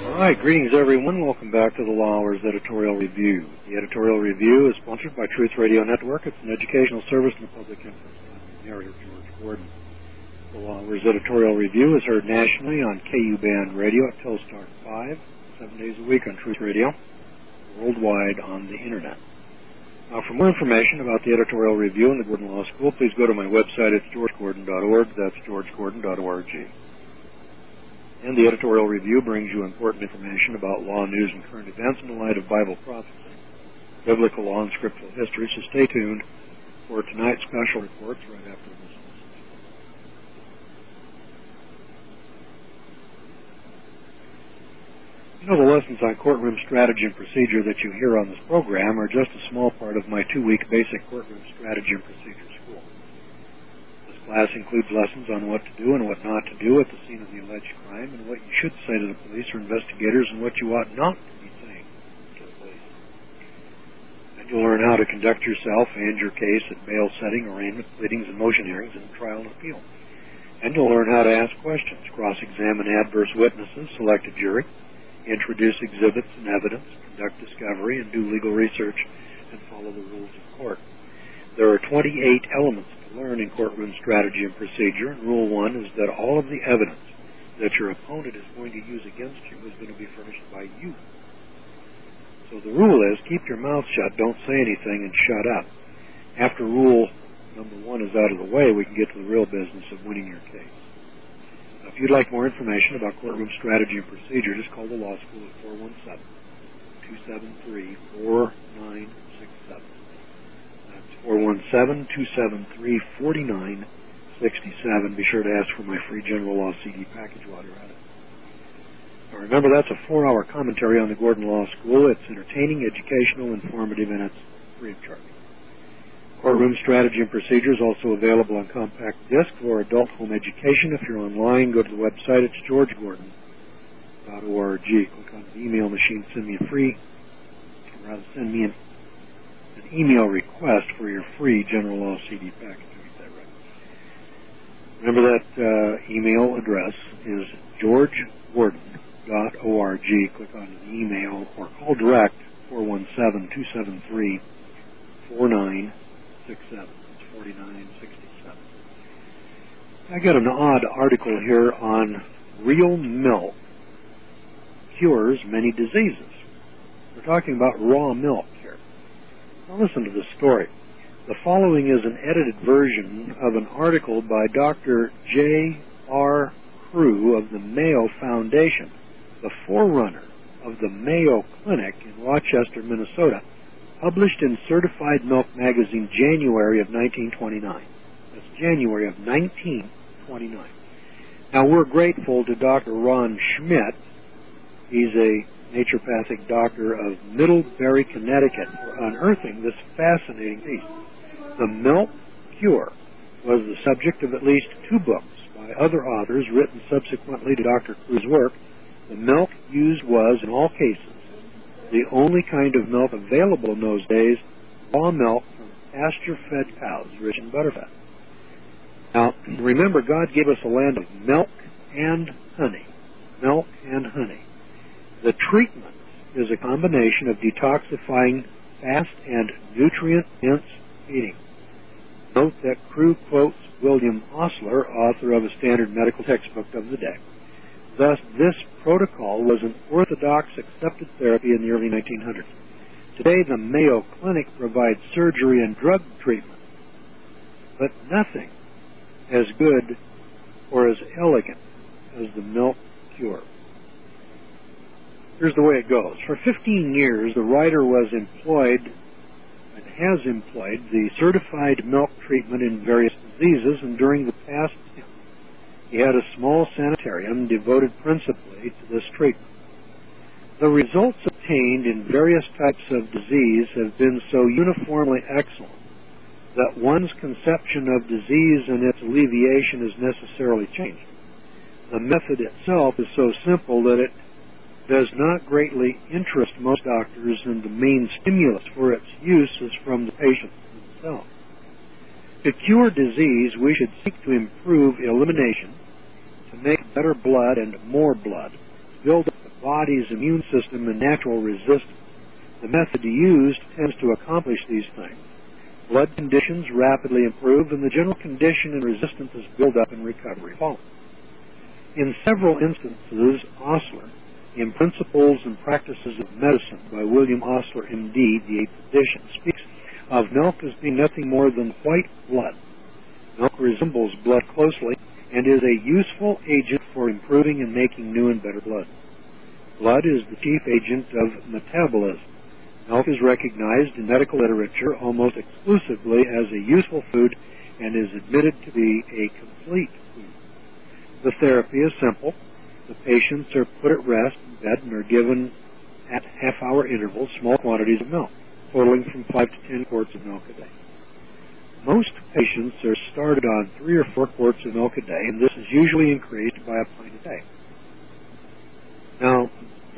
All right, greetings everyone. Welcome back to the Law Hours Editorial Review. The Editorial Review is sponsored by Truth Radio Network. It's an educational service in the public interest. I'm the narrator, George Gordon. The Law Hours Editorial Review is heard nationally on KU Band Radio at Telstar 5, 7 days a week on Truth Radio, worldwide on the Internet. Now, for more information about the Editorial Review and the Gordon Law School, please go to my website. It's georgegordon.org. That's georgegordon.org. And the Editorial Review brings you important information about law, news, and current events in the light of Bible prophecy, biblical law, and scriptural history. So stay tuned for tonight's special reports right after this. You know, the lessons on courtroom strategy and procedure that you hear on this program are just a small part of my 2-week basic courtroom strategy and procedure school. This class includes lessons on what to do and what not to do at the scene of the alleged crime, and what you should say to the police or investigators, and what you ought not to be saying to the police. And you'll learn how to conduct yourself and your case at bail setting, arraignment, pleadings, and motion hearings, and trial and appeal. And you'll learn how to ask questions, cross-examine adverse witnesses, select a jury, introduce exhibits and evidence, conduct discovery, and do legal research, and follow the rules of court. There are 28 elements to learn in courtroom strategy and procedure, and Rule 1 is that all of the evidence that your opponent is going to use against you is going to be furnished by you. So the rule is, keep your mouth shut, don't say anything, and shut up. After Rule number 1 is out of the way, we can get to the real business of winning your case. If you'd like more information about courtroom strategy and procedure, just call the law school at 417-273-4967. That's 417-273-4967. Be sure to ask for my free general law CD package while you're at it. Now remember, that's a 4-hour commentary on the Gordon Law School. It's entertaining, educational, informative, and it's free of charge. Courtroom strategy and procedure is also available on compact disc for adult home education. If you're online, go to the website. It's georgegordon.org. Click on the email machine, send me send me an email request for your free general law CD package. Get that right. Remember that email address is georgegordon.org. Click on the email or call direct 417-273-4967. It's 4967. I got an odd article here on real milk cures many diseases. We're talking about raw milk here. Now listen to this story. The following is an edited version of an article by Dr. J.R. Crew of the Mayo Foundation, the forerunner of the Mayo Clinic in Rochester, Minnesota, published in Certified Milk Magazine, January of 1929. That's January of 1929. Now, we're grateful to Dr. Ron Schmidt. He's a naturopathic doctor of Middlebury, Connecticut, for unearthing this fascinating piece. The Milk Cure was the subject of at least 2 books by other authors written subsequently to Dr. Crew's work. The milk used was, in all cases, the only kind of milk available in those days, raw milk from pasture-fed cows, rich in butterfat. Now, remember, God gave us a land of milk and honey. Milk and honey. The treatment is a combination of detoxifying fast and nutrient-dense feeding. Note that Crew quotes William Osler, author of a standard medical textbook of the day. Thus, this protocol was an orthodox accepted therapy in the early 1900s. Today, the Mayo Clinic provides surgery and drug treatment, but nothing as good or as elegant as the milk cure. Here's the way it goes. For 15 years, the writer was employed and has employed the certified milk treatment in various diseases, and during the past he had a small sanitarium devoted principally to this treatment. The results obtained in various types of disease have been so uniformly excellent that one's conception of disease and its alleviation is necessarily changed. The method itself is so simple that it does not greatly interest most doctors, and the main stimulus for its use is from the patient himself. To cure disease, we should seek to improve elimination, to make better blood and more blood, build up the body's immune system and natural resistance. The method used tends to accomplish these things. Blood conditions rapidly improve, and the general condition and resistance is built up and recovery follows. In several instances, Osler, in Principles and Practices of Medicine by William Osler, M.D., the 8th edition, speaks of milk as being nothing more than white blood. Milk resembles blood closely and is a useful agent for improving and making new and better blood. Blood is the chief agent of metabolism. Milk is recognized in medical literature almost exclusively as a useful food and is admitted to be a complete food. The therapy is simple. The patients are put at rest in bed and are given at half-hour intervals small quantities of milk, totaling from 5 to 10 quarts of milk a day. Most patients are started on 3 or 4 quarts of milk a day, and this is usually increased by a pint a day. Now,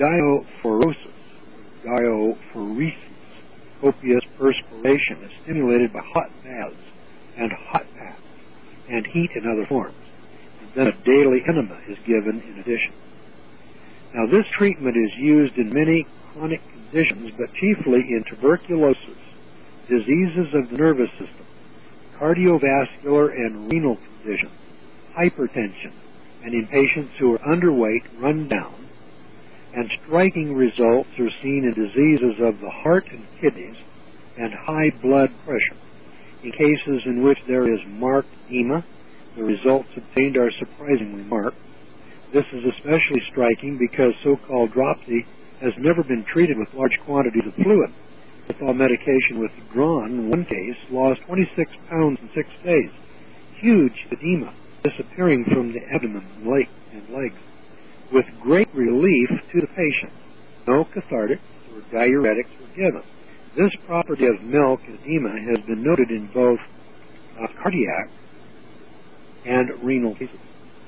diaphoresis, copious perspiration, is stimulated by hot baths and hot baths and heat in other forms. And then a daily enema is given in addition. Now, this treatment is used in many chronic conditions, but chiefly in tuberculosis, diseases of the nervous system, cardiovascular and renal conditions, hypertension, and in patients who are underweight, run down, and striking results are seen in diseases of the heart and kidneys and high blood pressure. In cases in which there is marked edema, the results obtained are surprisingly marked. This is especially striking because so-called dropsy has never been treated with large quantities of fluid. All medication withdrawn, in one case, lost 26 pounds in 6 days. Huge edema disappearing from the abdomen and legs, with great relief to the patient. No cathartics or diuretics were given. This property of milk edema has been noted in both cardiac and renal cases.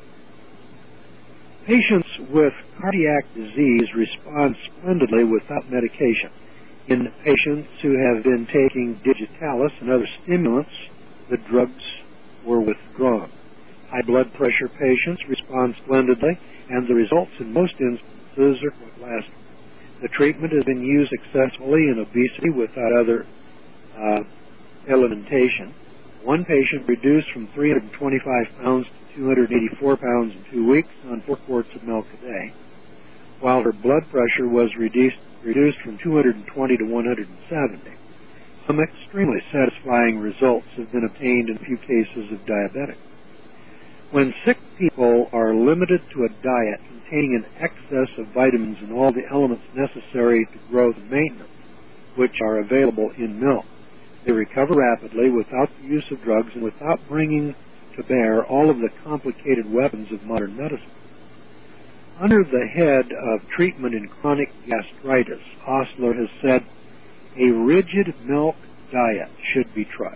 Patients with cardiac disease respond splendidly without medication. In patients who have been taking digitalis and other stimulants, the drugs were withdrawn. High blood pressure patients respond splendidly, and the results in most instances are quite lasting. The treatment has been used successfully in obesity without other alimentation. One patient reduced from 325 pounds to 284 pounds in 2 weeks on 4 quarts of milk a day, while her blood pressure was reduced from 220 to 170. Some extremely satisfying results have been obtained in a few cases of diabetics. When sick people are limited to a diet containing an excess of vitamins and all the elements necessary to growth and maintenance, which are available in milk, they recover rapidly without the use of drugs and without bringing to bear all of the complicated weapons of modern medicine. Under the head of treatment in chronic gastritis, Osler has said, a rigid milk diet should be tried.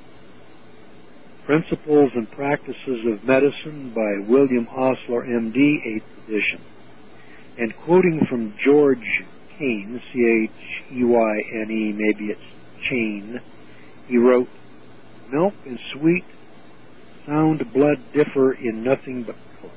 Principles and Practices of Medicine by William Osler, M.D., 8th edition. And quoting from George Cheyne, C-H-E-Y-N-E, maybe it's Chain, he wrote, milk and sweet sound blood differ in nothing but color.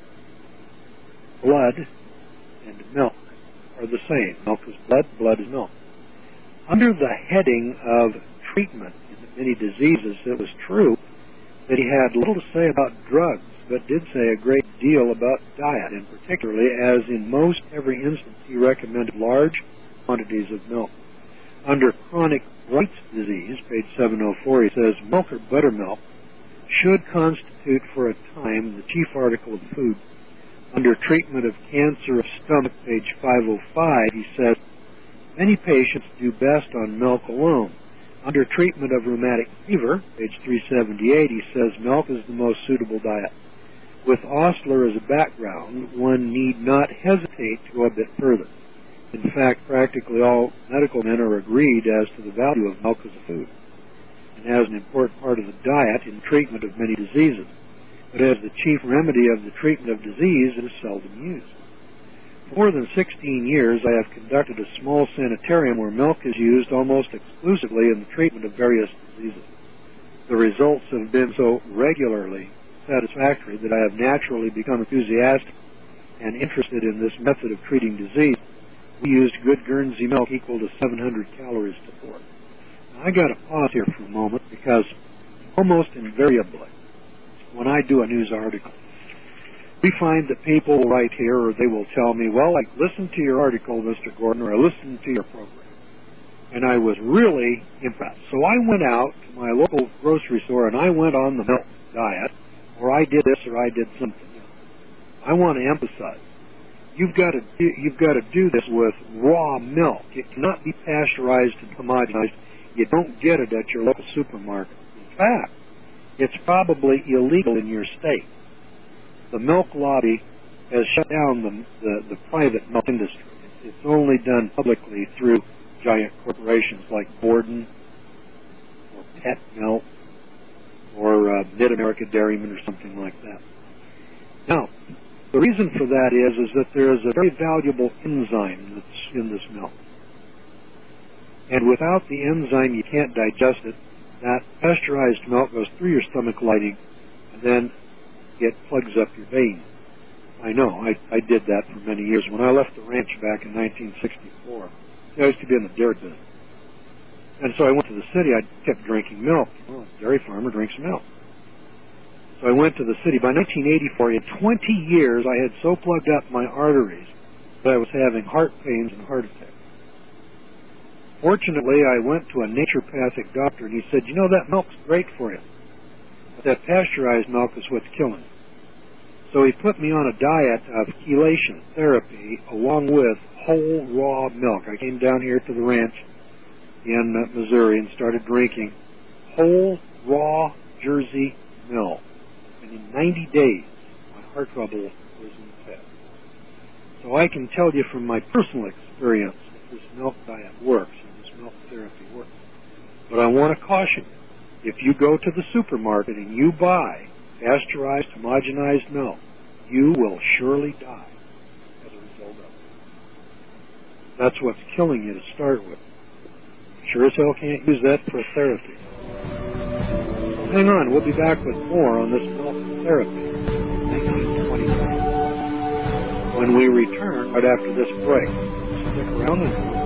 Blood and milk are the same. Milk is blood, blood is milk. Under the heading of treatment in many diseases, it was true that he had little to say about drugs, but did say a great deal about diet, and particularly as in most every instance he recommended large quantities of milk. Under chronic Bright's disease, page 704, he says, milk or buttermilk should constitute for a time the chief article of food. Under treatment of cancer of stomach, page 505, he says, many patients do best on milk alone. Under treatment of rheumatic fever, page 378, he says milk is the most suitable diet. With Osler as a background, one need not hesitate to go a bit further. In fact, practically all medical men are agreed as to the value of milk as a food, and as an important part of the diet in treatment of many diseases. But as the chief remedy of the treatment of disease, it is seldom used. For more than 16 years, I have conducted a small sanitarium where milk is used almost exclusively in the treatment of various diseases. The results have been so regularly satisfactory that I have naturally become enthusiastic and interested in this method of treating disease, we used good Guernsey milk equal to 700 calories to quart. Now, I got to pause here for a moment because almost invariably, when I do a news article, we find that people will write here or they will tell me, well, I listened to your article, Mr. Gordon, or I listened to your program, and I was really impressed. So I went out to my local grocery store and I went on the milk diet, or I did this or I did something else. I want to emphasize, you've got to do this with raw milk. It cannot be pasteurized and homogenized. You don't get it at your local supermarket. In fact, it's probably illegal in your state. The milk lobby has shut down the private milk industry. It's only done publicly through giant corporations like Gordon or Pet Milk or Mid-America Dairyman or something like that. Now, the reason for that is that there is a very valuable enzyme that's in this milk. And without the enzyme, you can't digest it. That pasteurized milk goes through your stomach lining, and then it plugs up your veins. I know. I did that for many years. When I left the ranch back in 1964, I used to be in the dairy business. And so I went to the city. I kept drinking milk. Well, a dairy farmer drinks milk. So I went to the city. By 1984, in 20 years, I had so plugged up my arteries that I was having heart pains and heart attacks. Fortunately, I went to a naturopathic doctor, and he said, you know, that milk's great for you. But that pasteurized milk is what's killing you. So he put me on a diet of chelation therapy along with whole raw milk. I came down here to the ranch in Missouri and started drinking whole raw Jersey milk. And in 90 days, my heart trouble was in the past. So I can tell you from my personal experience that this milk diet works and this milk therapy works. But I want to caution you, if you go to the supermarket and you buy pasteurized, homogenized milk, you will surely die as a result of it. That's what's killing you to start with. Sure as hell can't use that for therapy. Hang on, we'll be back with more on this milk therapy in 1925. When we return right after this break, stick around and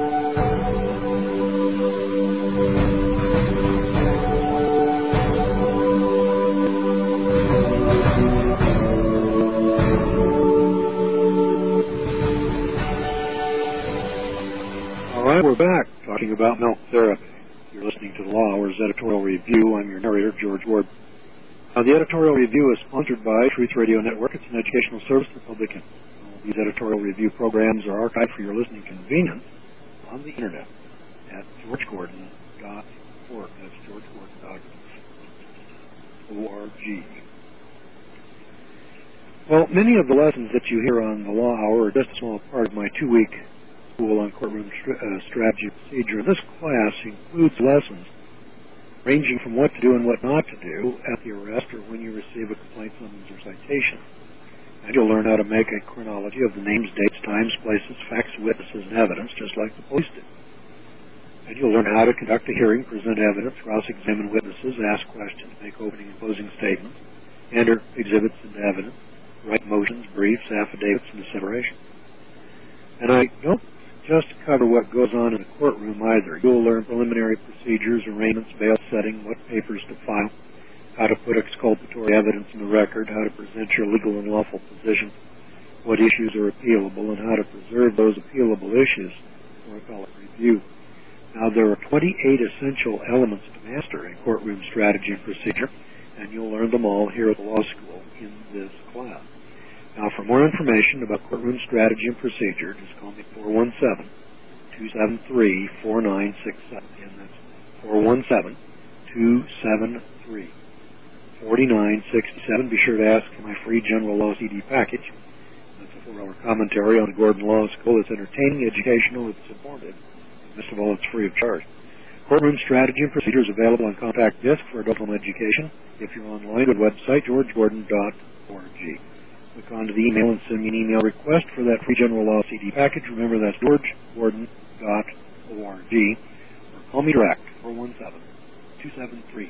we're back talking about milk therapy. You're listening to the Law Hours Editorial Review. I'm your narrator, George Ward. The editorial review is sponsored by Truth Radio Network. It's an educational service to the public. These editorial review programs are archived for your listening convenience on the internet at georgegordon.org. That's georgegordon.org. Well, many of the lessons that you hear on the Law Hour are just a small part of my 2-week School on Courtroom Strategy and Procedure. This class includes lessons ranging from what to do and what not to do at the arrest or when you receive a complaint, summons, or citation. And you'll learn how to make a chronology of the names, dates, times, places, facts, witnesses, and evidence, just like the police do. And you'll learn how to conduct a hearing, present evidence, cross-examine witnesses, ask questions, make opening and closing statements, enter exhibits into evidence, write motions, briefs, affidavits, and dissemination. And I don't just cover what goes on in the courtroom either. You'll learn preliminary procedures, arraignments, bail setting, what papers to file, how to put exculpatory evidence in the record, how to present your legal and lawful position, what issues are appealable, and how to preserve those appealable issues for appellate review. Now, there are 28 essential elements to master in courtroom strategy and procedure, and you'll learn them all here at the law school in this class. Now, for more information about courtroom strategy and procedure, just call me 417-273-4967. And that's 417-273-4967. Be sure to ask for my free general law CD package. That's a 4-hour commentary on the Gordon Law School. It's entertaining, educational, it's informative. Most of all, it's free of charge. Courtroom strategy and procedure is available on compact disc for adult home education. If you're online, go to the website, georgegordon.org. Click onto the email and send me an email request for that free general law CD package. Remember, that's georgegordon.org. Or call me direct,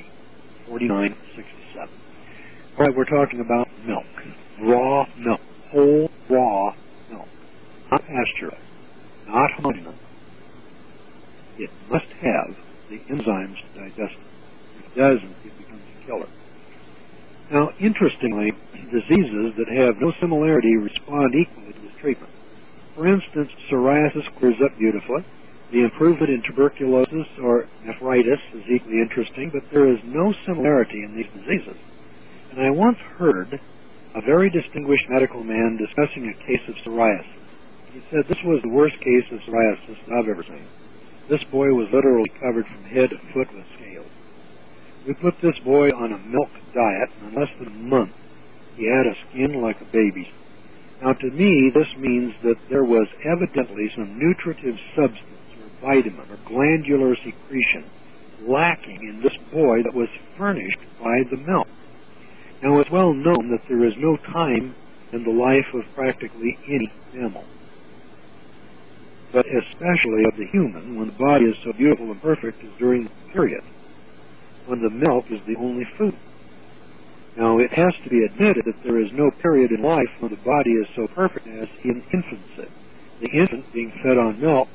417-273-4967. All right, we're talking about milk. Raw milk. whole raw milk, not pasteurized, not homogenous. It must have the enzymes to digest it. If it doesn't, it becomes a killer. Now, interestingly, diseases that have no similarity respond equally to this treatment. For instance, psoriasis clears up beautifully. The improvement in tuberculosis or nephritis is equally interesting, but there is no similarity in these diseases. And I once heard a very distinguished medical man discussing a case of psoriasis. He said this was the worst case of psoriasis I've ever seen. This boy was literally covered from head to foot with scales. We put this boy on a milk diet, and in less than a month, he had a skin like a baby's. Now, to me, this means that there was evidently some nutritive substance or vitamin or glandular secretion lacking in this boy that was furnished by the milk. Now, it's well known that there is no time in the life of practically any mammal, but especially of the human, when the body is so beautiful and perfect, is during the period when the milk is the only food. Now, it has to be admitted that there is no period in life when the body is so perfect as in infancy, the infant being fed on milk.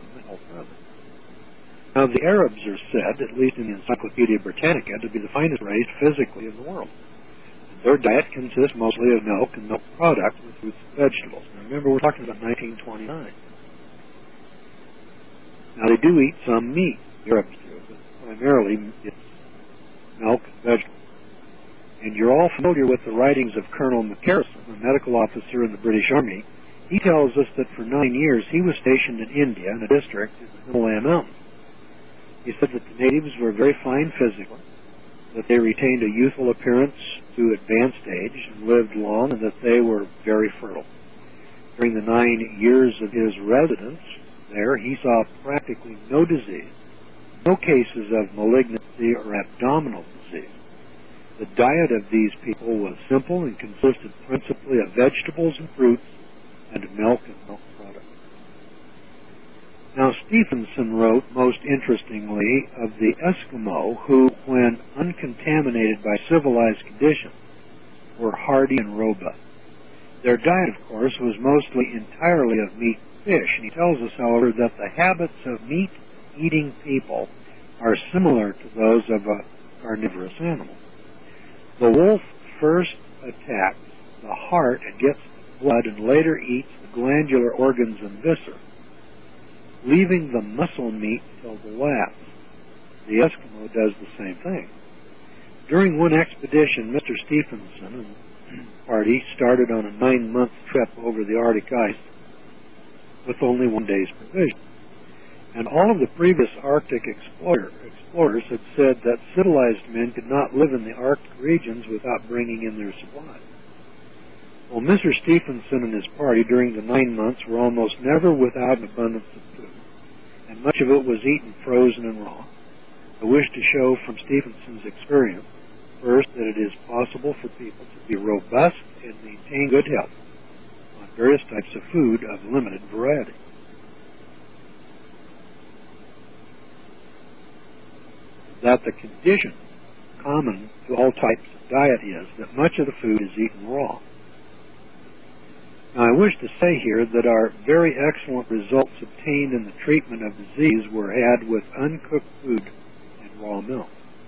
Now, the Arabs are said, at least in the Encyclopedia Britannica, to be the finest race physically in the world. Their diet consists mostly of milk and milk products with fruits and vegetables. Now, remember, we're talking about 1929. Now, they do eat some meat, the Arabs do, but primarily it's milk and vegetables. And you're all familiar with the writings of Colonel McCarrison, a medical officer in the British Army. He tells us that for 9 years he was stationed in India in a district in the Himalayan Mountains. He said that the natives were very fine physically, that they retained a youthful appearance to advanced age and lived long, and that they were very fertile. During the 9 years of his residence there, he saw practically no disease, no cases of malignancy or abdominal disease. The diet of these people was simple and consisted principally of vegetables and fruits and milk and milk products. Now, Stevenson wrote, most interestingly, of the Eskimo who, when uncontaminated by civilized conditions, were hardy and robust. Their diet, of course, was mostly entirely of meat and fish, and he tells us, however, that the habits of meat-eating people are similar to those of a carnivorous animal. The wolf first attacks the heart and gets the blood, and later eats the glandular organs and viscera, leaving the muscle meat till the last. The Eskimo does the same thing. During one expedition, Mr. Stevenson and party started on a 9-month trip over the Arctic ice with only 1 day's provision. And all of the previous Arctic explorers had said that civilized men could not live in the Arctic regions without bringing in their supplies. Well, Mr. Stevenson and his party during the 9 months were almost never without an abundance of food, and much of it was eaten frozen and raw. I wish to show from Stevenson's experience, first, that it is possible for people to be robust and maintain good health on various types of food of limited variety. That the condition common to all types of diet is that much of the food is eaten raw. Now, I wish to say here that our very excellent results obtained in the treatment of disease were had with uncooked food and raw milk.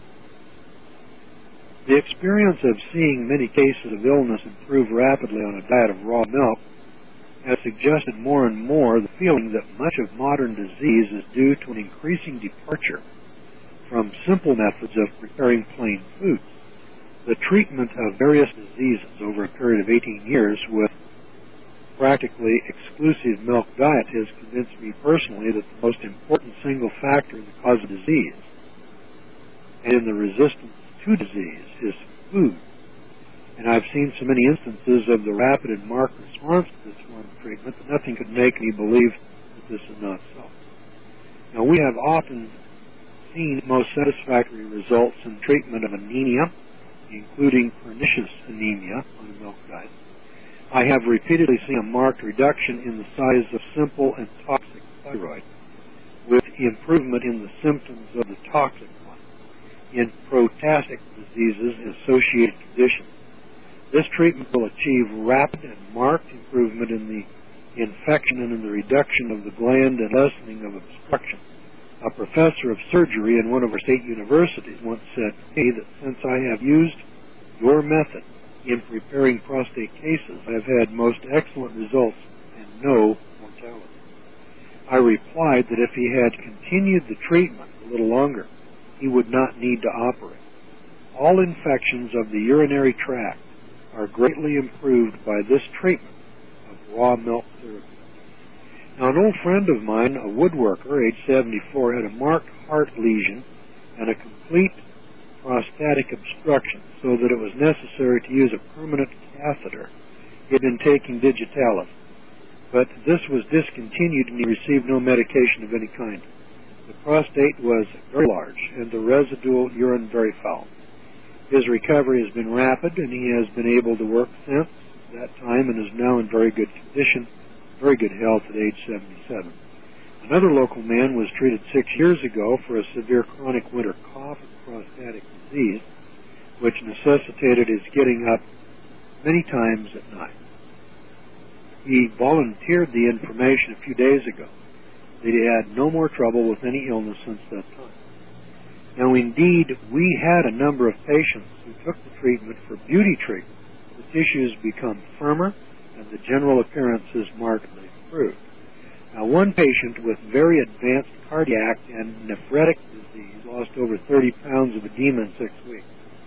The experience of seeing many cases of illness improve rapidly on a diet of raw milk has suggested more and more the feeling that much of modern disease is due to an increasing departure from simple methods of preparing plain foods. The treatment of various diseases over a period of 18 years with practically exclusive milk diet has convinced me personally that the most important single factor in the cause of disease and in the resistance to disease is food. And I've seen so many instances of the rapid and marked response to this form of treatment that nothing could make me believe that this is not so. Now, we have often seen most satisfactory results in treatment of anemia, including pernicious anemia on a milk diet. I have repeatedly seen a marked reduction in the size of simple and toxic thyroid, with improvement in the symptoms of the toxic one. In protastic diseases and associated conditions, This treatment will achieve rapid and marked improvement in the infection and in the reduction of the gland and lessening of obstruction. A professor of surgery in one of our state universities once said to me that since I have used your method in preparing prostate cases, I have had most excellent results and no mortality. I replied that if he had continued the treatment a little longer, he would not need to operate. All infections of the urinary tract are greatly improved by this treatment of raw milk therapy. Now, an old friend of mine, a woodworker, age 74, had a marked heart lesion and a complete prostatic obstruction, so that it was necessary to use a permanent catheter. He had been taking Digitalis, but this was discontinued and he received no medication of any kind. The prostate was very large and the residual urine very foul. His recovery has been rapid and he has been able to work since that time and is now in very good condition, very good health at age 77. Another local man was treated 6 years ago for a severe chronic winter cough and prostatic disease, which necessitated his getting up many times at night. He volunteered the information a few days ago that he had no more trouble with any illness since that time. Now, indeed, we had a number of patients who took the treatment for beauty treatment. The tissues become firmer and the general appearance is markedly improved. Now, one patient with very advanced cardiac and nephritic disease lost over 30 pounds of edema in 6 weeks.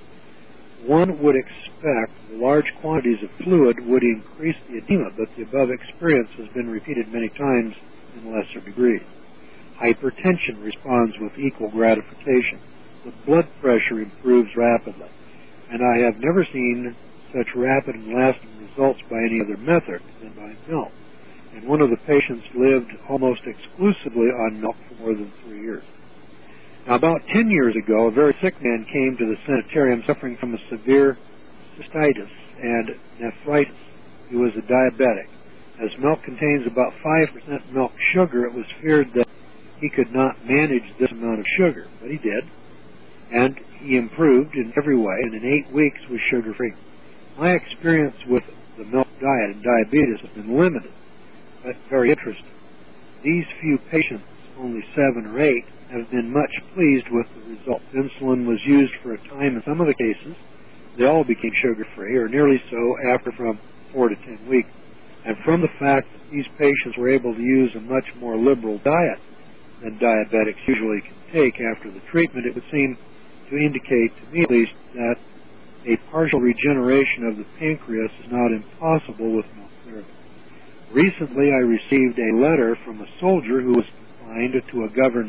One would expect the large quantities of fluid would increase the edema, but the above experience has been repeated many times in lesser degrees. Hypertension responds with equal gratification. The blood pressure improves rapidly, and I have never seen such rapid and lasting results by any other method than by milk. And one of the patients lived almost exclusively on milk for more than 3 years. Now, about 10 years ago, a very sick man came to the sanitarium suffering from a severe cystitis and nephritis. He was a diabetic. As milk contains about 5% milk sugar, it was feared that he could not manage this amount of sugar, but he did, and he improved in every way, and in 8 weeks was sugar-free. My experience with the milk diet and diabetes has been limited, but very interesting. These few patients, only 7 or 8, have been much pleased with the results. Insulin was used for a time in some of the cases. They all became sugar-free, or nearly so, after from 4 to 10 weeks. And from the fact that these patients were able to use a much more liberal diet than diabetics usually can take after the treatment, it would seem to indicate, to me at least, that a partial regeneration of the pancreas is not impossible with milk therapy. Recently, I received a letter from a soldier who was confined to a government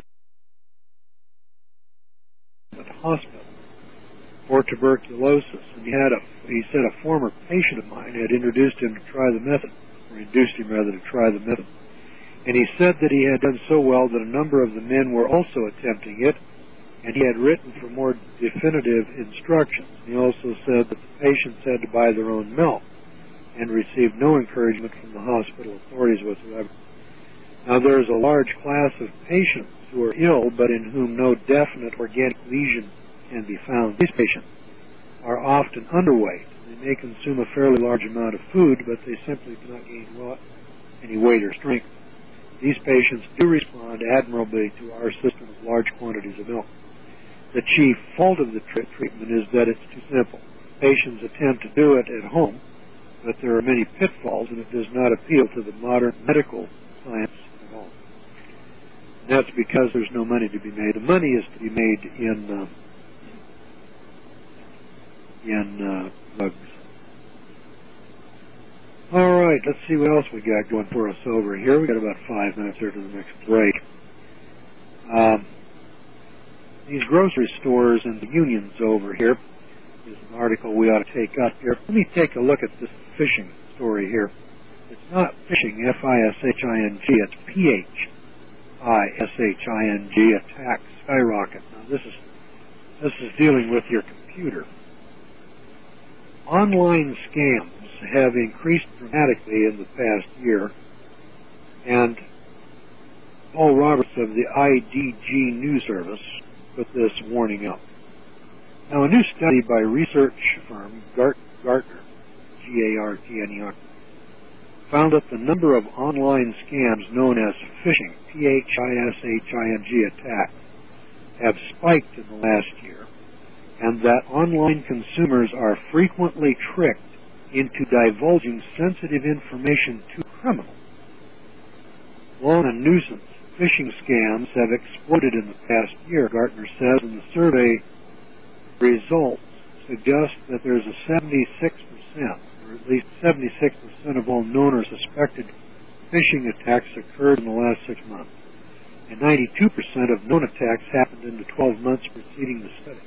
hospital for tuberculosis, and he said a former patient of mine had introduced him to try the method, or induced him rather to try the method. And he said that he had done so well that a number of the men were also attempting it, and he had written for more definitive instructions. He also said that the patients had to buy their own milk and received no encouragement from the hospital authorities whatsoever. Now, there is a large class of patients who are ill, but in whom no definite organic lesion can be found. These patients are often underweight. They may consume a fairly large amount of food, but they simply do not gain any weight or strength. These patients do respond admirably to our system of large quantities of milk. The chief fault of the treatment is that it's too simple. Patients attempt to do it at home, but there are many pitfalls, and it does not appeal to the modern medical science at all. And that's because there's no money to be made. The money is to be made in bugs. All right, let's see what else we got going for us over here. We got about 5 minutes here to the next break. These grocery stores and the unions over here is an article we ought to take up here. Let me take a look at this fishing story here. It's not fishing, F-I-S-H-I-N-G, it's P-H-I-S-H-I-N-G, attack skyrocket. Now this is dealing with your computer. Online scams have increased dramatically in the past year, and Paul Roberts of the IDG News Service put this warning up. Now, a new study by research firm Gartner G-A-R-T-N-E-R, found that the number of online scams known as phishing, P-H-I-S-H-I-N-G attacks, have spiked in the last year, and that online consumers are frequently tricked into divulging sensitive information to criminals. Long and nuisance phishing scams have exploded in the past year, Gartner says, and the survey results suggest that there's a 76%, or at least 76% of all known or suspected phishing attacks occurred in the last 6 months, and 92% of known attacks happened in the 12 months preceding the study.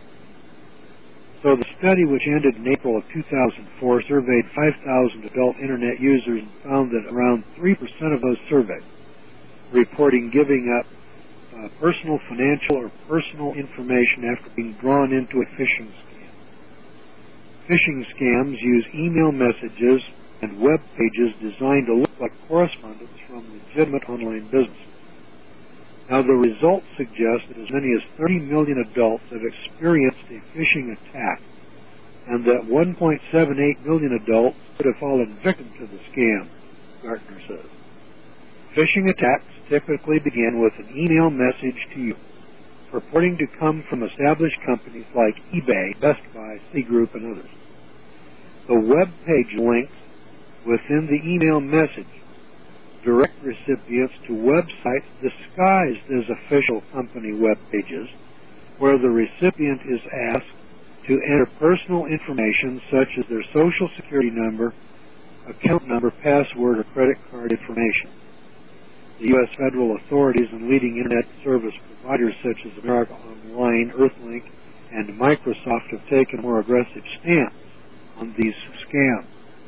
So the study, which ended in April of 2004, surveyed 5,000 adult Internet users and found that around 3% of those surveyed reporting giving up personal, financial, or personal information after being drawn into a phishing scam. Phishing scams use email messages and web pages designed to look like correspondence from legitimate online businesses. Now, the results suggest that as many as 30 million adults have experienced a phishing attack, and that 1.78 million adults could have fallen victim to the scam, Gartner says. Phishing attacks typically begin with an email message to you, purporting to come from established companies like eBay, Best Buy, Citigroup, and others. The web page links within the email message direct recipients to websites disguised as official company web pages, where the recipient is asked to enter personal information such as their social security number, account number, password, or credit card information. The U.S. federal authorities and leading Internet service providers such as America Online, Earthlink, and Microsoft have taken a more aggressive stance on these scams.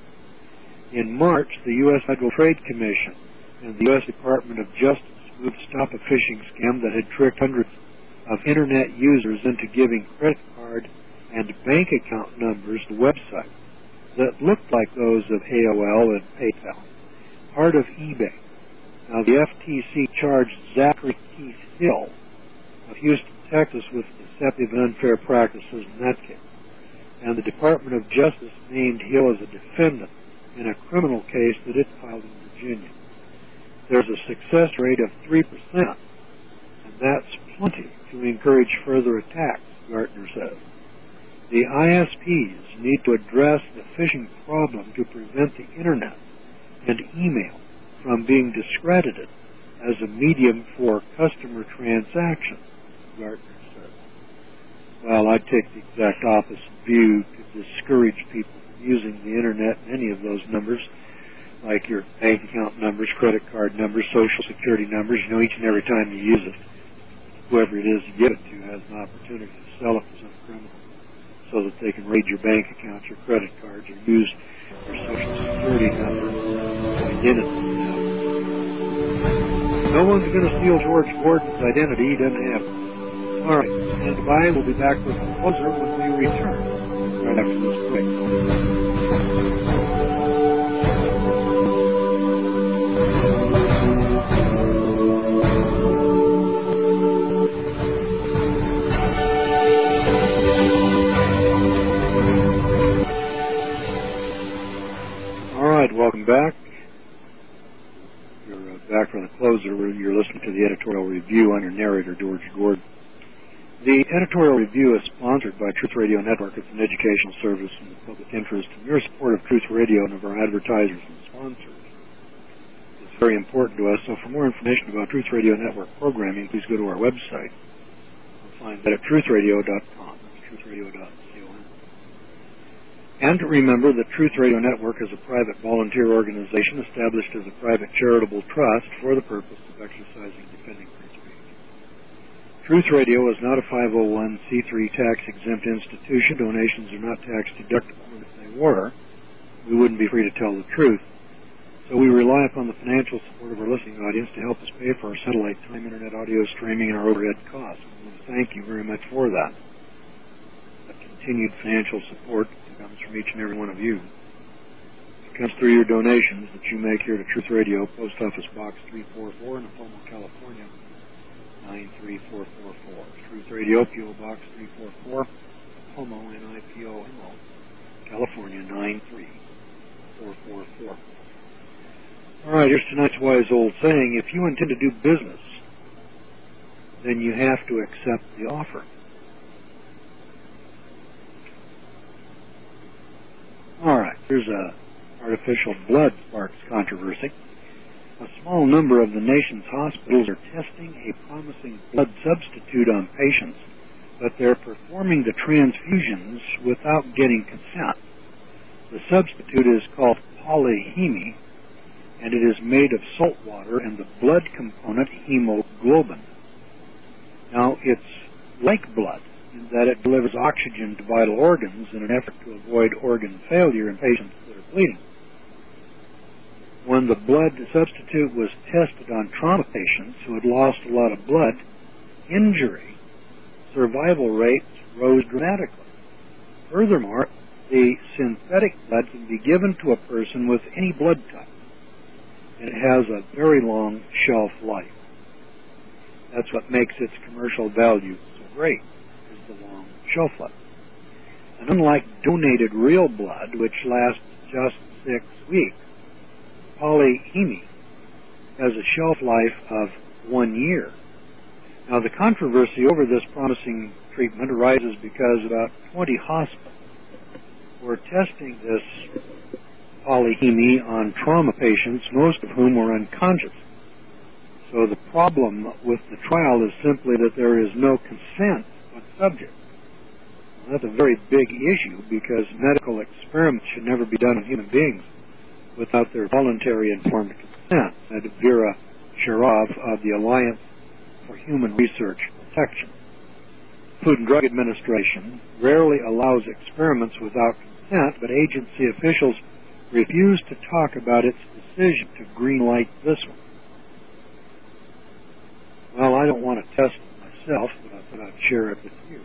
In March, the U.S. Federal Trade Commission and the U.S. Department of Justice moved to stop a phishing scam that had tricked hundreds of Internet users into giving credit card and bank account numbers to websites that looked like those of AOL and PayPal, part of eBay. Now, the FTC charged Zachary Keith Hill of Houston, Texas, with deceptive and unfair practices in that case, and the Department of Justice named Hill as a defendant in a criminal case that it filed in Virginia. There's a success rate of 3%, and that's plenty to encourage further attacks, Gartner says. The ISPs need to address the phishing problem to prevent the Internet and email from being discredited as a medium for customer transactions, Gartner says. Well, I take the exact opposite view to discourage people from using the Internet and any of those numbers, like your bank account numbers, credit card numbers, social security numbers. You know, each and every time you use it, whoever it is you give it to has an opportunity to sell it to some criminal so that they can raid your bank account, your credit cards, or use your social security number identity. No one's going to steal George Gordon's identity. He doesn't have it. All right, stand by. We'll be back with the closer when we return right after this break. All right, welcome back. You're back for the closer where you're listening to the editorial review. I'm your narrator, George Gordon. The editorial review is sponsored by Truth Radio Network. It's an educational service in the public interest, and your support of Truth Radio and of our advertisers and sponsors is very important to us. So for more information about Truth Radio Network programming, please go to our website. You'll find that at truthradio.com. That's truthradio.com. And remember that Truth Radio Network is a private volunteer organization established as a private charitable trust for the purpose of exercising defending free speech. Truth Radio is not a 501c3 tax-exempt institution. Donations are not tax-deductible, and if they were, we wouldn't be free to tell the truth. So we rely upon the financial support of our listening audience to help us pay for our satellite time, internet audio streaming, and our overhead costs. I want to thank you very much for that. That continued financial support comes from each and every one of you. It comes through your donations that you make here to Truth Radio, Post Office Box 344 in Napomo, California, 93444. Truth Radio, P.O. Box 344, Napomo, N-I-P-O-M-O, California, 444. All right, here's tonight's wise old saying: if you intend to do business, then you have to accept the offer. All right, here's artificial blood sparks controversy. A small number of the nation's hospitals are testing a promising blood substitute on patients, but they're performing the transfusions without getting consent. The substitute is called polyheme, and it is made of salt water and the blood component hemoglobin. Now, it's like blood in that it delivers oxygen to vital organs in an effort to avoid organ failure in patients that are bleeding. When the blood substitute was tested on trauma patients who had lost a lot of blood, injury survival rates rose dramatically. Furthermore, the synthetic blood can be given to a person with any blood type, and it has a very long shelf life. That's what makes its commercial value so great, is the long shelf life. And unlike donated real blood, which lasts just 6 weeks, polyheme has a shelf life of 1 year. Now, the controversy over this promising treatment arises because about 20 hospitals were testing this polyheme on trauma patients, most of whom were unconscious. So the problem with the trial is simply that there is no consent by the subject. Well, that's a very big issue because medical experiments should never be done on human beings without their voluntary informed consent, said Vera Sharav of the Alliance for Human Research Protection. Food and Drug Administration rarely allows experiments without consent, but agency officials refuse to talk about its decision to greenlight this one. Well, I don't want to test it myself, but I thought I'd share it with you.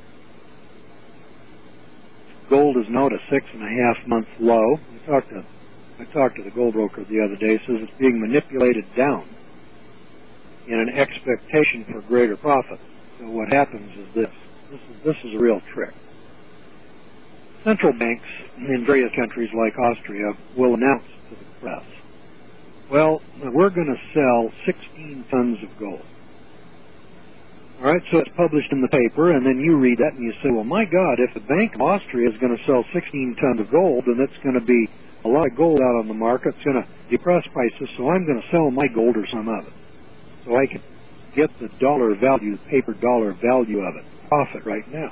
Gold is now at a 6.5-month low. I talked to the gold broker the other day. Says it's being manipulated down in an expectation for greater profit. So what happens is this is a real trick. Central banks in various countries like Austria will announce to the press, well, we're going to sell 16 tons of gold. All right, so it's published in the paper, and then you read that and you say, well, my God, if the Bank of Austria is going to sell 16 tons of gold, then it's going to be a lot of gold out on the market. It's going to depress prices, so I'm going to sell my gold or some of it, so I can get the dollar value, the paper dollar value of it, profit right now.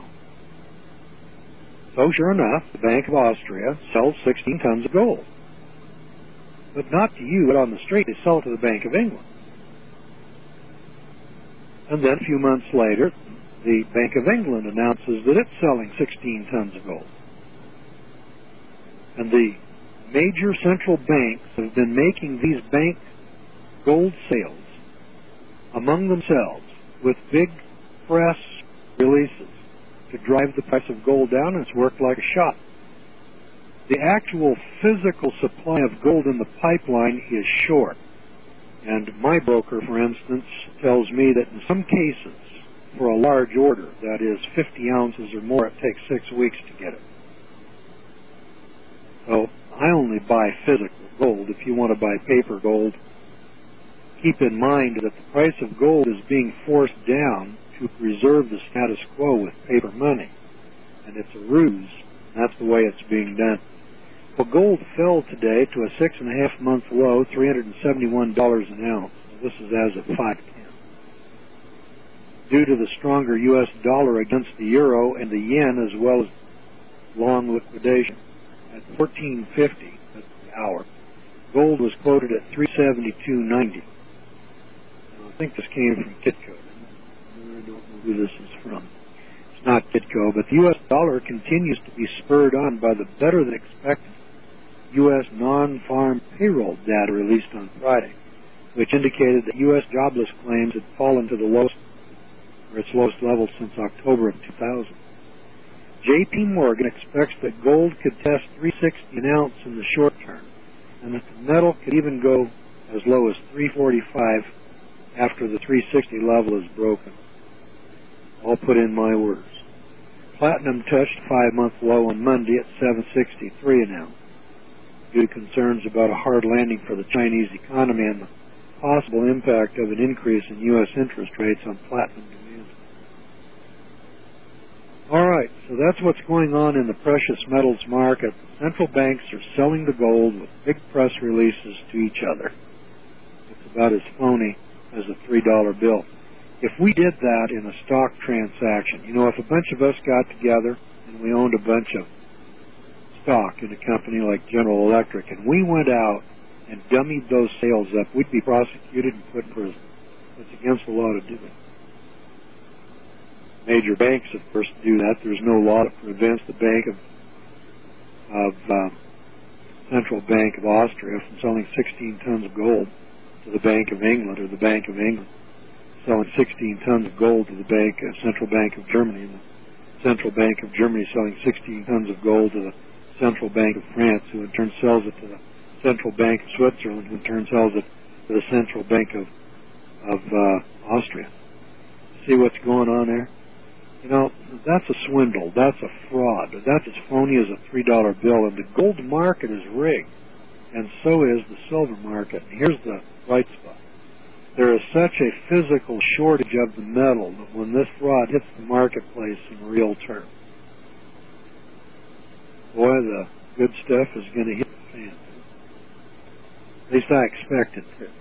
So sure enough, the Bank of Austria sells 16 tons of gold. But not to you, but on the street, they sell it to the Bank of England. And then a few months later, the Bank of England announces that it's selling 16 tons of gold. And the major central banks have been making these bank gold sales among themselves with big press releases to drive the price of gold down, and it's worked like a shot. The actual physical supply of gold in the pipeline is short. And my broker, for instance, tells me that in some cases, for a large order, that is 50 ounces or more, it takes 6 weeks to get it. So I only buy physical gold. If you want to buy paper gold, keep in mind that the price of gold is being forced down to preserve the status quo with paper money. And it's a ruse. That's the way it's being done. Well, gold fell today to a 6.5-month low, $371 an ounce. This is as of 5:10. Due to the stronger U.S. dollar against the euro and the yen, as well as long liquidation at 14.50 at the hour, gold was quoted at 372.90. I think this came from Kitco. I don't know who this is from. It's not Kitco, but the U.S. dollar continues to be spurred on by the better-than-expected U.S. non-farm payroll data released on Friday, which indicated that U.S. jobless claims had fallen to its lowest level since October of 2000. J.P. Morgan expects that gold could test $360 an ounce in the short term, and that the metal could even go as low as $345 after the $360 level is broken. I'll put in my words. Platinum touched a 5-month low on Monday at $763 an ounce. due to concerns about a hard landing for the Chinese economy and the possible impact of an increase in U.S. interest rates on platinum demand. All right, so that's what's going on in the precious metals market. Central banks are selling the gold with big press releases to each other. It's about as phony as a $3 bill. If we did that in a stock transaction, if a bunch of us got together and we owned a bunch of stock in a company like General Electric, and we went out and dummied those sales up, we'd be prosecuted and put in prison. It's against the law to do it. Major banks, of course, do that. There's no law that prevents the Central Bank of Austria from selling 16 tons of gold to the Bank of England, or the Bank of England selling 16 tons of gold to the Central Bank of Germany, and the Central Bank of Germany selling 16 tons of gold to the Central Bank of France, who in turn sells it to the Central Bank of Switzerland, who in turn sells it to the Central Bank of Austria. See what's going on there? That's a swindle. That's a fraud. That's as phony as a $3 bill. And the gold market is rigged, and so is the silver market. And here's the bright spot. There is such a physical shortage of the metal that when this fraud hits the marketplace in real terms, boy, the good stuff is going to hit the fan. At least I expect it to.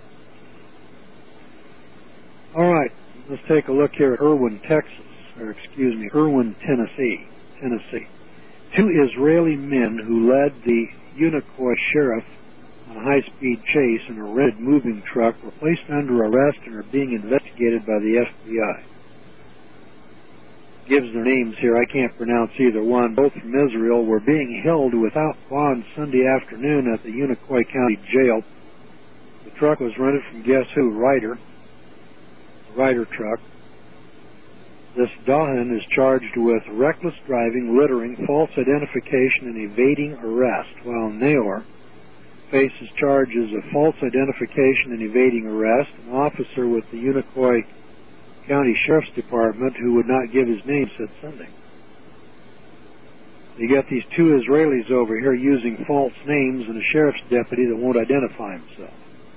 All right, let's take a look here at Erwin, Tennessee. Two Israeli men who led the Unicoi sheriff on a high-speed chase in a red moving truck were placed under arrest and are being investigated by the FBI. Gives their names here. I can't pronounce either one. Both from Israel were being held without bond Sunday afternoon at the Unicoi County Jail. The truck was rented from guess who? Ryder truck. This Dahan is charged with reckless driving, littering, false identification, and evading arrest, while Naor faces charges of false identification and evading arrest. An officer with the Unicoi County Sheriff's Department, who would not give his name, said Sunday. You got these two Israelis over here using false names and a sheriff's deputy that won't identify himself.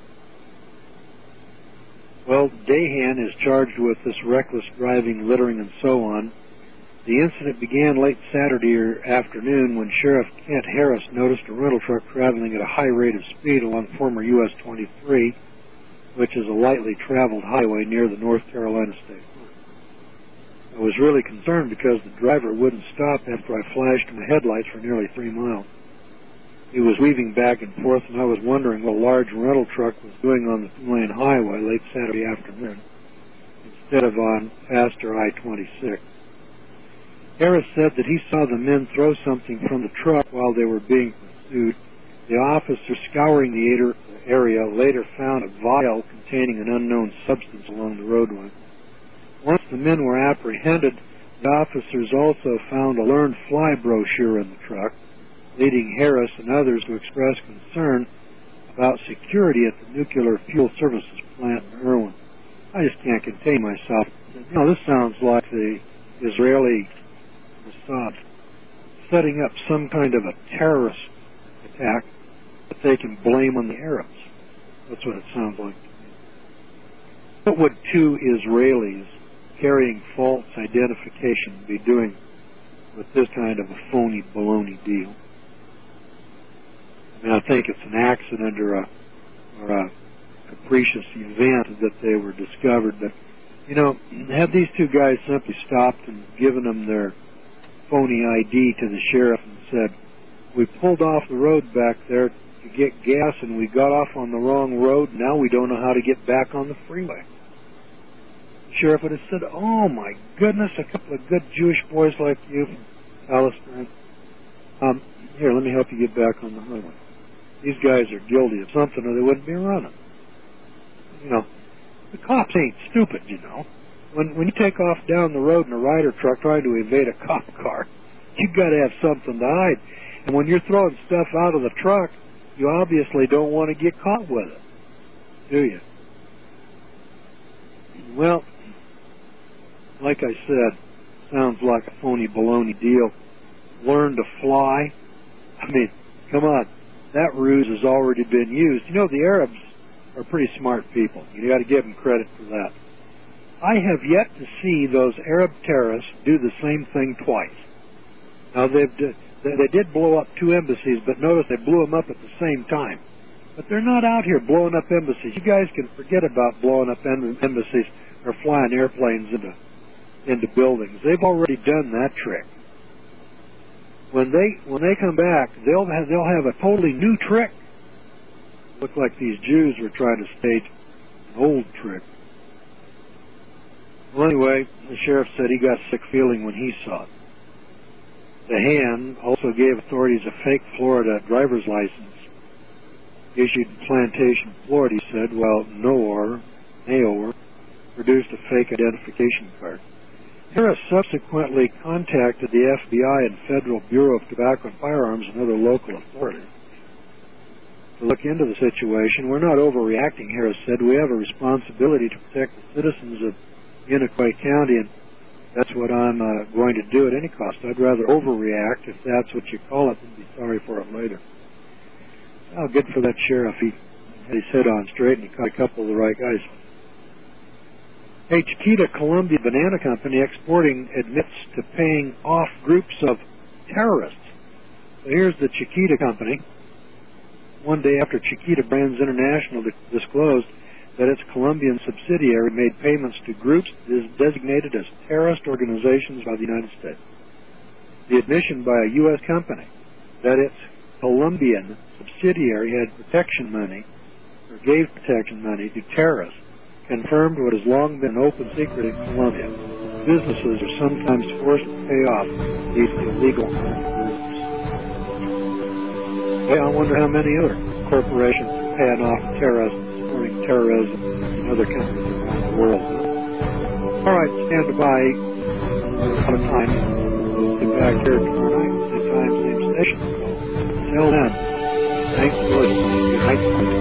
Well, Dahan is charged with this reckless driving, littering, and so on. The incident began late Saturday afternoon when Sheriff Kent Harris noticed a rental truck traveling at a high rate of speed along former US 23, which is a lightly traveled highway near the North Carolina state line. I was really concerned because the driver wouldn't stop after I flashed my headlights for nearly 3 miles. He was weaving back and forth, and I was wondering what a large rental truck was doing on the 2-lane highway late Saturday afternoon instead of on faster I-26. Harris said that he saw the men throw something from the truck while they were being pursued. The officer scouring the area later found a vial containing an unknown substance along the roadway. Once the men were apprehended, the officers also found a Learn Fly brochure in the truck, leading Harris and others to express concern about security at the Nuclear Fuel Services plant in Erwin. I just can't contain myself. This sounds like the Israeli Mossad setting up some kind of a terrorist attack that they can blame on the Arabs. That's what it sounds like to me. What would two Israelis carrying false identification be doing with this kind of a phony baloney deal? I think it's an accident or a capricious event that they were discovered. But, had these two guys simply stopped and given them their phony ID to the sheriff and said, we pulled off the road back there to get gas and we got off on the wrong road, now we don't know how to get back on the freeway. The sheriff would have said, oh my goodness, a couple of good Jewish boys like you from Palestine. Here, let me help you get back on the highway. These guys are guilty of something or they wouldn't be running. The cops ain't stupid, When you take off down the road in a Ryder truck trying to evade a cop car, you've got to have something to hide. And when you're throwing stuff out of the truck, you obviously don't want to get caught with it, do you? Well, like I said, sounds like a phony baloney deal. Learn to fly. Come on. that ruse has already been used. You know, the Arabs are pretty smart people. You got to give them credit for that. I have yet to see those Arab terrorists do the same thing twice. Now, they did blow up 2 embassies, but notice they blew them up at the same time. But they're not out here blowing up embassies. You guys can forget about blowing up embassies or flying airplanes into buildings. They've already done that trick. When they come back, they'll have a totally new trick. Look like these Jews were trying to stage an old trick. Well, anyway, the sheriff said he got a sick feeling when he saw it. DeHaan also gave authorities a fake Florida driver's license issued in Plantation, Florida, he said, while Naor produced a fake identification card. Harris subsequently contacted the FBI and Federal Bureau of Tobacco and Firearms and other local authorities to look into the situation. We're not overreacting, Harris said. We have a responsibility to protect the citizens of Unicoi County, and that's what I'm going to do at any cost. I'd rather overreact, if that's what you call it, than be sorry for it later. Oh, good for that sheriff. He had his head on straight, and he caught a couple of the right guys. Chiquita Colombia Banana Company exporting admits to paying off groups of terrorists. So here's the Chiquita Company. One day after Chiquita Brands International disclosed that its Colombian subsidiary made payments to groups designated as terrorist organizations by the United States. The admission by a U.S. company that its Colombian subsidiary had protection money, or gave protection money to terrorists, confirmed what has long been an open secret in Colombia. Businesses are sometimes forced to pay off these illegal groups. Hey, I wonder how many other corporations are paying off terrorists, supporting terrorism in other countries around the world. All right, stand by. Out of time. We'll be back here tomorrow night, same time, same station. Until then, thanks for listening. Good night.